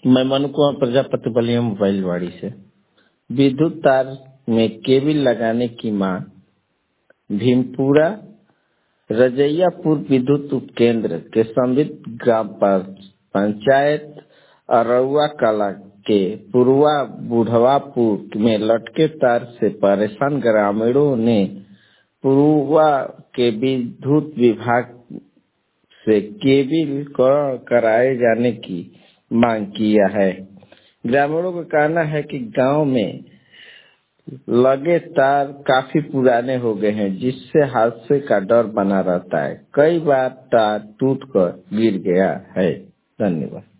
मैं मनु कुमार प्रजापति बलिया मोबाइलवाड़ी से। विद्युत तार में केबल लगाने की मांग। भीमपुरा रजैयापुर विद्युत उपकेंद्र के संबंधित ग्राम पंचायत अरउआ कला के पूर्वा बुढ़वापुर में लटके तार से परेशान ग्रामीणों ने पूर्वा के विद्युत विभाग से केबल कराए जाने की मांग किया है। ग्रामीणों का कहना है कि गांव में लगे तार काफी पुराने हो गए हैं, जिससे हादसे का डर बना रहता है। कई बार तार टूटकर गिर गया है। धन्यवाद।